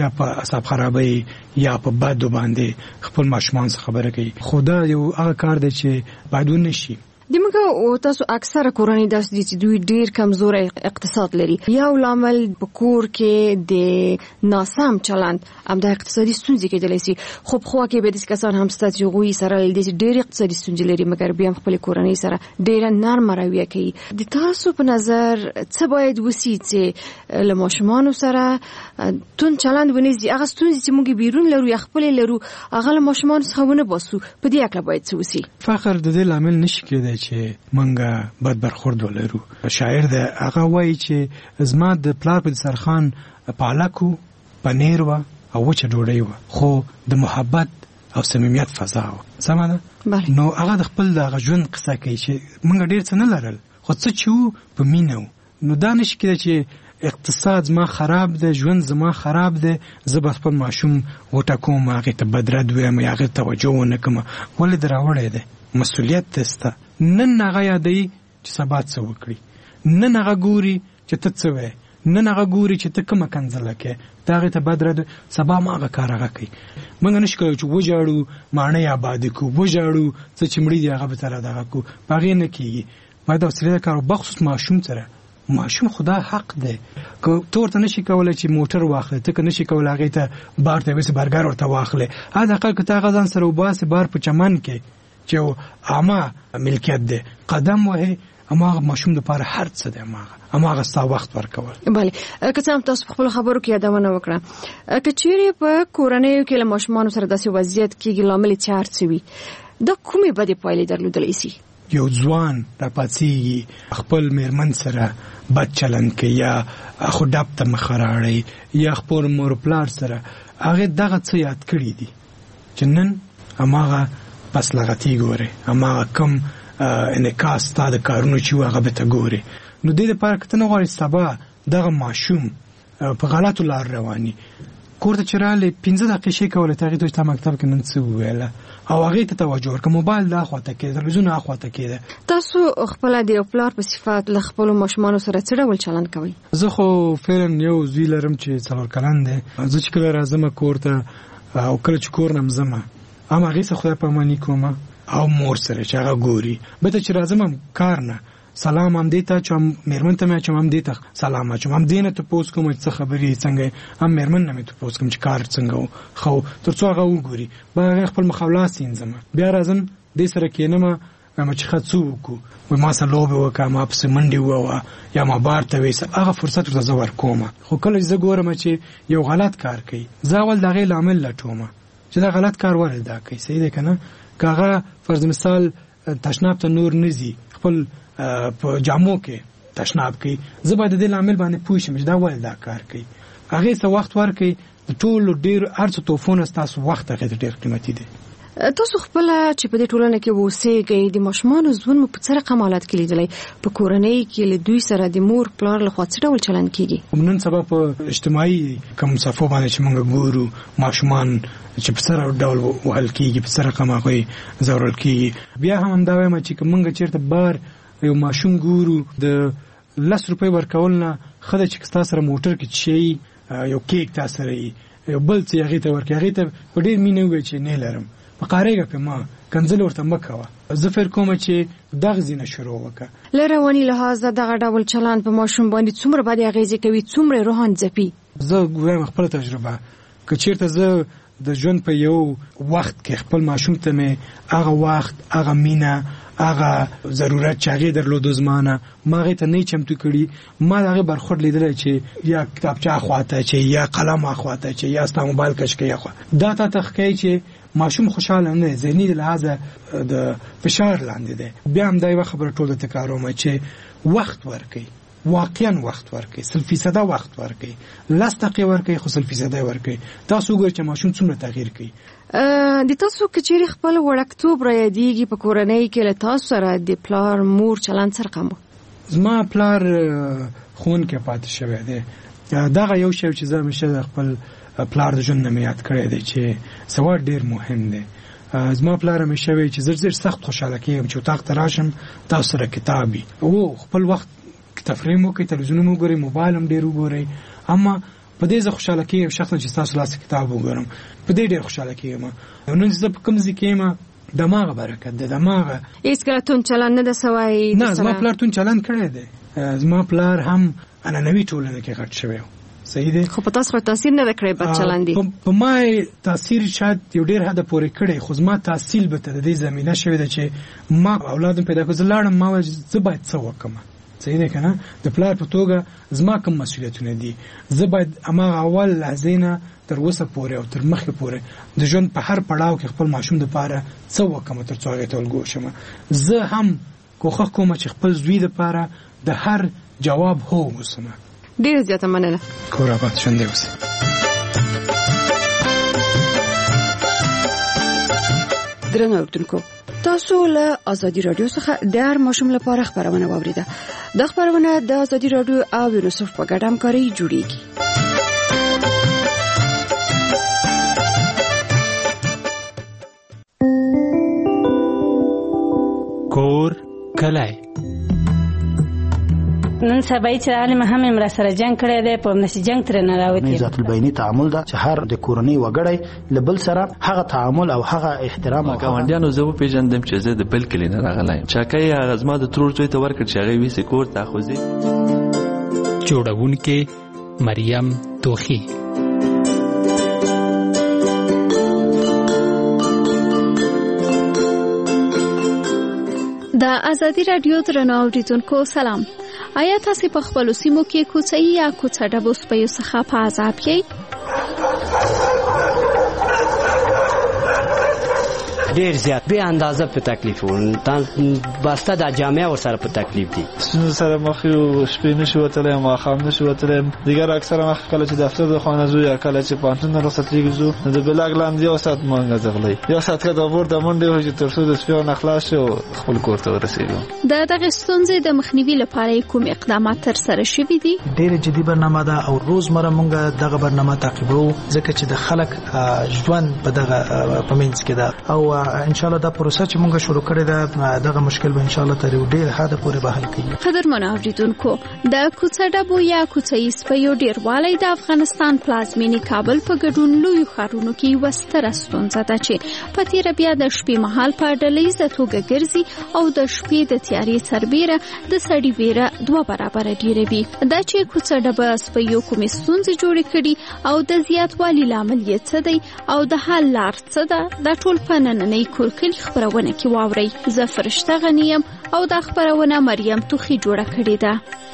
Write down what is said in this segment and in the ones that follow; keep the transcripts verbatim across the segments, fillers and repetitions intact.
یا په اعصاب خرابي یا په بد باندې خپل ماشومان څخه خبره کوي. خدا یو هغه کار دی چې باید ونشي. دمګه تاسو اکثره کورنۍ داسې دي چې دوی ډیر کمزوري اقتصاد لري. یو لامل په کور کې د ناسم چلند هم د اقتصادي ستونزې کېدلی شي. خو په خوا کې به د کسان هم ستاسو چې غوي سره د ډیر اقتصادي ستونزې لري مګر بیا خپل کورنۍ سره ډیر نرم رویه کوي. د تاسو په نظر څه باید وسی چې له ماشومان سره تون چلند ونیسي؟ هغه ستونزې چې موږ بیرون لرو یا خپل لرو هغه له ماشومان څخه ونه باسو، په دې اړه باید څه وسی؟ فخر د دې لامل نشي کېدای چې منګه بد برخورد ولرو. شاعر د هغه وایي چې زما د پلار په سرخان پالکو پنیر و او وچه ډوډۍ و، خو د محبت او صمیمیت فضا و. سمه ده؟ نو هغه د خپل د ژوند قصه کوي چې منګه ډیر څه نه لرل خو څه چې په مینه. نو دا نشي کېدای چې اقتصاد زما خراب ده، ژوند زما خراب ده، زه به خپل ماشوم وټکوم هغې ته بدرد ویم یا هغې توجه ونه کړم. ولې دې راوړی دی؟ مسؤلیت دې سته. نن هغه یادوي چې سبا څه وکړي، نن هغه ګوري چې ته څه وایې، نن هغه ګوري چې ته کومه کنځله کوې، ته هغې ته بدرد سبا ما هغه کار هغه کوي. موږ نشو کولی چې وژاړو ماڼۍ آبادې کړو، وژاړو څه چې مړي دي هغه به سره دغه کړو، په هغې نه کېږي. باید حوصله کار بخصوص ماشوم سره. ماشوم خدا حق دی که ته ورته نشي کولی چې موټر واخلې، ته که نشي کولی هغې ته بار ته یوسې برګر ورته واخلې، حداقل که ته هغه ځان سره وباسې بار په چمن کې چې عامه ملکیت دی قدم وهې، هماغه ماشوم دپاره هر څه دی، هماغه هماغه ستا وخت ورکول. بله، که څه هم تاسو په خپلو خبرو کې یادونه وکړه، که چیرې په کورنیو کې له ماشومانو سره داسې وضعیت کېږي لامل یې چې هر څه وي، دا کومې بدې پایلې درلودلی شي؟ یو ځوان راپاڅېږي خپل میرمن سره بد چلند کوي یا خو ډب ته مخه راړی یا خپل مور پلار سره هغې دغه څه یاد کړي دي چې نن هماغه پس لغتي ګوري، هماغه کم انعکاس ستا د کارونو چې و هغه به ته ګوري. نو دې دپاره که ته نه غواړې سبا دغه ماشوم په غلطو لار رواني، کور ته چې راغلی پنځه دقیقې شی کولی ته هغې ته چې تا مکتب کې نن څه وویله او هغې ته توجه ورکړه. موبایل دا خواته کېده، تلویزیون هغه خواته کېده. تاسو خپله د یو پلار په صفت له خپلو ماشومانو سره څه ډول چلند کوئ؟ زه خو فعلا یو زوی لرم چې څلور کلن دی. زه چې کله راځمه کور ته او کله چې کور نه م ځمه هم هغې څه خدای پاماني کومه او مور سره چې هغه ګوري. بته چې راځم کار نه سلام هم دې ته چې میرمن ته مې اچوم، هم دې ته سلام اچوم، هم دې نه تپوس کوم چې څه خبرې څنګه، هم میرمن نه مې تپوس کوم چې کار څنګه و، خو تر څو هغه وګوري به هغې خپل مخاولات سینځم. بیا راځم دې سره کېنم چې ښه څه وکړو، وایي ما سره لوبې وکړه، ما پسې منډې ووهه یا ما بار ته ویسه، هغه فرصت ورته زه ورکوم. خو کله چې زه ګورم چې یو غلط کار کوي، زه اول د هغې لامل لټوم چې دا غلط کار ولې دا کوي. صحیح دی که نه؟ که هغه فرض مثال تشناب ته نور نه ځي، خپل په جامو کې تشناب کوي، زه باید د دې لامل باندې پوه شم چې دا ولې دا کار کوي. هغې څه وخت ورکوي، د ټولو ډېر هر څه توفونه ستاسو وخت هغې ته ډېر قیمتي دی. تاسو خپله چې په دې ټولنه کې اوسېږئ د ماشومانو ژوند مو په څه رقم حالت کې لیدلی؟ په کورنۍ کې له دوی سره د مور پلار لخوا څه ډول چلند کېږي؟ نن سبا په اجتماعي کوم صفحو باندې چې موږ ګورو ماشومان چې په څه ډول وهل کېږي، په څه رقم هغوی ځورول کېږي. بیا هم همدا وایم چې که موږ چېرته بار یو ماشوم ګورو د لس روپۍ ورکول نه ښه ده چې ستا سره موټر کې شي یو کیک تا سره وي، یو بل څه هغې ته ورکړي، هغې ته په ډېر مینه ووایي چې نه لرم، په قارېږه پې ما کنځل ورته مه کوه. زه فکر کومه چې دغه ځینه شروع وکړه. له رواني لحاظه دغه ډول چلند په ماشوم باندې څومره بدې اغېزې کوي، څومره روحان ځپي؟ زه وایم خپله تجربه، که چېرته زه د ژوند په یو وخت کې خپل ماشوم ته مې هغه وخت، هغه مینه، هغه ضرورت چې هغې درلودو زما نه، ما هغې ته نه چمتو کړي، ما د هغې برخورد لیدلی چې یا کتابچه اخواته چې یا قلم اخواته چې یا ستا موبایل کش کوي اخوا، دا تا ته ښکوي چې ماشوم خوشحاله نه دی، ذهني د لحاظه د فشار لاندې دی. بیا هم دا یوه خبره ټول ته تکراروم چې وخت ورکوي، واقعا وخت ورکوي، سل فیصده وخت ورکوي، لس دقیقې ورکوي خو سل فیصده ورکوي. تاسو وګورئ چې ماشوم څومره تغییر کوي. د تاسو که چیرې خپل وړکتوب را یادېږي په کورنۍ کې له تاسو سره د پلار مور چلند څه رقم و؟ زما پلار ښوونکی پاتې شوی دی. دغه یو شی چې زه همیشه د خپل پلار د ژوند نه مې یاد کړی دی چې سواد ډېر مهم دی. زما پلار همیشه وایي چې زه ډېر سخت خوشحاله کېږم چې اتاق ته راشم تاسو سره کتاب وي. او خپل وخت تفریح مو کوئ، تلویزیون مو ګورئ، موبایل هم ډېر وګورئ، اما په دې زه خوشاله کېږم شخصا چې تاسو لاس کتاب وګورم په دې ډېر خوشاله کېږم. نن زه په کوم ځای کې یم دماغه برکت ده دماغه هیڅ کله تون چلند نه د سوای نه زما پلار تون چلند کړی دی. زما پلار هم عنعنوي ټولنه کې غټ شوی صحیح دی خو په تاسو تاثیر نه کړی بد چلندي په ما تاثیر شاید یو ډیر حد پورې کړی خو زما تحصیل به تر دې زمينه شوی ده چې ما اولاد پیدا کړم لاړم ما زه باید څه وکم صحیح دی کنه د پلار په توګه زما کوم مسؤلیتونه دي زه باید اما اول لحظه تر اوسه پورې او تر مخکې پورې د ژوند په هر پړاو کې خپل ماشوم د پاره څه وکم تر څو هغه ته ولګو شم. زه هم کوښښ کوم چې خپل زوی د پاره د هر جواب هو وسمه. ډیر زیاته مننه. کور آباد شوندې اوسه. درنو اورېدونکو تاسو له ازادي رادیو څخه د هر ماشوم لپاره خبرونه واوریده. د خبرونه د ازادي رادیو او یونیسف په ګډه همکاري جوړیږي. کور کلای نن سبا چې عالم هم امر سره جنگ کړی دی په نشي جنگ تر نه راوتی. ذات البینی تعامل دا چې هر د کورنۍ وګړی لبل سره هغه تعامل او هغه احترام او ګاونډیانو زه په پیژندم چې زه د بل کلی نه راغلایم. چاکای هغه زما د ترور زوی ته ورکړ چې هغه ویسه کور ته خوځي. جوړونکې مریم توخی. د ازادي رادیو درنو اوریدونکو سلام. آیا تاسو په خپل سیمو کې کوڅې یا کوڅه ډبو سپیو څخه په عذاب یې؟ ډیر زیات به اندازه په تکلیف وون تان واسطه د جامعه ور سره په تکلیف دي سن سره مخ یو شپې نشو وتلې ما خام نشو وتلې دیګر اکثر مخ کله چې دفتر د خانه زو یا کله چې پانتون رخصت لګزو د بلاګ لاندې یو سات مونږ ځغلې یو سات کې د ورته منډه وږي تر څو د سپیو نه خلاص شو خپل کور ته ورسېږو. د دغه ستونزې د مخنیوي لپاره کوم اقدامات تر سره شوي دي؟ ډېر جدي برنامه ده او روزمره مونږ دغه برنامه تعقیبو ځکه چې د خلک ژوند په دغه پمنځ کې ده او ان شاء الله دا پروسه چې مونږ شروع کړې ده دغه مشکل به ان شاء الله تر ډېر حد پورې به حل کیږي. قدرمن اوریدونکو د کوڅه ډبو یا کوڅې سپیو ډیروالی د افغانستان پلازمینی کابل په ګډون لوی ښارونو کې وستره ستونزه ده چې په تیر بیا د شپې مهال په ډلهیزه توګه ګرځي او د شپې د تیارې سربیره د سړی ویره دوه برابر ډیره وي. دا چې کوڅه ډبه سپیو کومې ستونزې جوړې کړي او د زیاتوالي لامل یې څه دی او د حل لار څه ده دا ټول په نننۍ کورکلي خبرونه کې واورئ. زه فرشته غنیم او دا خبرونه مریم توخی جوړه کړې ده.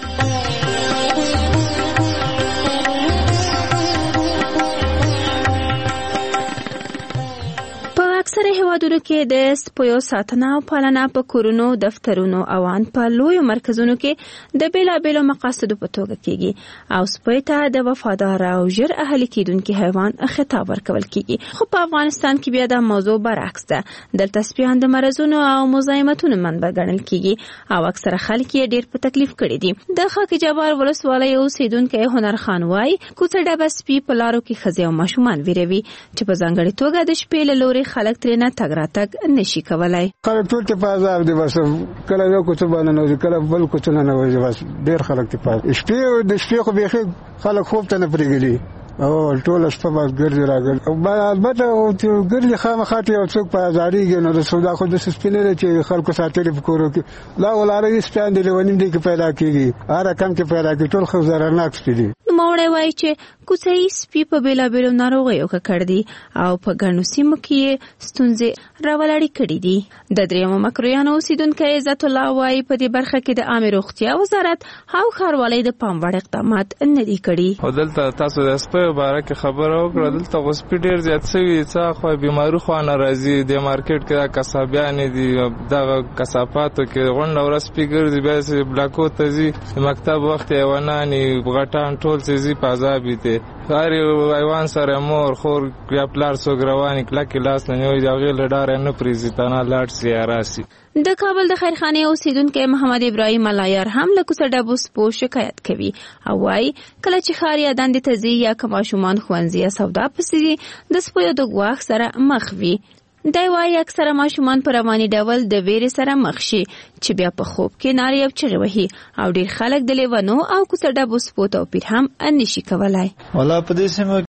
اکثره هیوادونو کې د سپیو ساتنه او پالنه په کورونو، دفترونو او ان په لویو مرکزونو کې د بیلابیلو مقاصدو په توګه کېږي او سپی ته د وفادار او ژر اهلي کېدونکي حیوان خطاب ورکول کېږي. خو په افغانستان کې بیا د موضوع برعکس ده. دلته سپیان د مرزونو او مزاحمتونو منبع ګڼل کېږي او اکثره خلک یې ډېر په تکلیف کړي دي. د خاک جبار ولسوالۍ اوسیدونکی هنر خان وایي کوڅه ډبه سپي په لارو کې ښځې او ماشومان ویروي چې په ځانګړې توګه د شپې له لورې خلک ترنه تګ راتګ نشي کولای. خلک ټول ته په عذاب دي بس کله یو کوڅه باندې نوځي کله بل کوڅه نه نوځي بس ډېر خلک ته پات شپې د شپې خو به خلک خوب ته نه پرېږدي او ټول شپه بس ګرځي راګرځي او البته ګرځي خامخاته یو څوک په ازاديږي نو د سودا خو د سپینې چې خلکو ساتلې په کورو کې لا ولاره یې سپین دي ونیم دي کې پیدا کیږي هر کم کې پیدا کیږي ټول خو زرناک سپیدي. نو مورې وایي چې کوڅې سپي په بیلابیلو ناروغیو کې کړ دي او په ګڼو سیمو کې ستونزې راولړې کړې دي. د دریمو مکرویانو اوسیدونکي عزت الله وایي په دې برخه کې د عامه روغتیا وزارت او ښاروالۍ د پام وړ اقدامات نه دي کړي. دلته تاسو د سپیو باره کې خبره وکړه دلته غوسپی ډیر زیات شوی څه خو بیماری خو ناراضي د مارکیټ کې کسابیان دي دغه کسافاتو کې غونډه ورس پیګر دی به بلاکو ته زی مکتب وخت یوانانی غټان ټول سيزي په عذاب دي. هر حیوان سره مور خور یا پلار سو ګروانی کله کلاس نه نیوي دا غیر لډار نه پریزیتانه لاټ سیاراسي. د کابل د خیرخانه اوسیدونکو محمد ابراهیم علایار هم له کوڅه ډبو سپو شکایت کوي او وايي کله چې خاریا دند ته زی یا کماشومان خوانزي سودا پسې د سپو د غواخ سره مخ وي. دی وايي اکثره ماشومان په رواني ډول د ویرې سره مخ شي چې بیا په خوب کې نارې او چغې وهي او ډېر خلک د لیونو او کوڅه ډبو سپو توپیر هم نشي کولای. والا په دې سیمه